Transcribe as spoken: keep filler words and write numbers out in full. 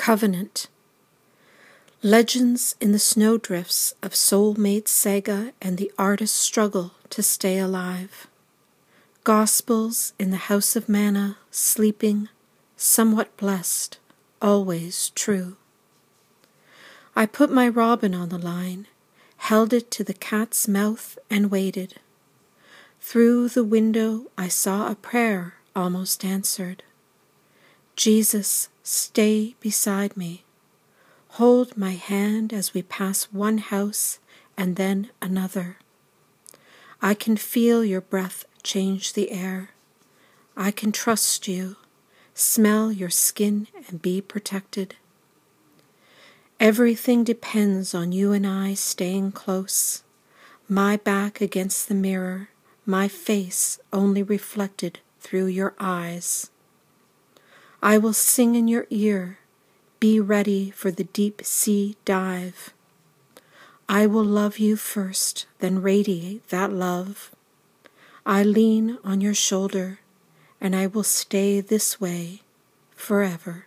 Covenant. Legends in the snowdrifts of soulmate saga and the artist's struggle to stay alive. Gospels in the house of manna, sleeping, somewhat blessed, always true. I put my robin on the line, held it to the cat's mouth and waited. Through the window I saw a prayer almost answered. Jesus, stay beside me. Hold my hand as we pass one house and then another. I can feel your breath change the air. I can trust you, smell your skin and be protected. Everything depends on you and I staying close. My back against the mirror, my face only reflected through your eyes. I will sing in your ear, be ready for the deep sea dive. I will love you first, then radiate that love. I lean on your shoulder, and I will stay this way forever.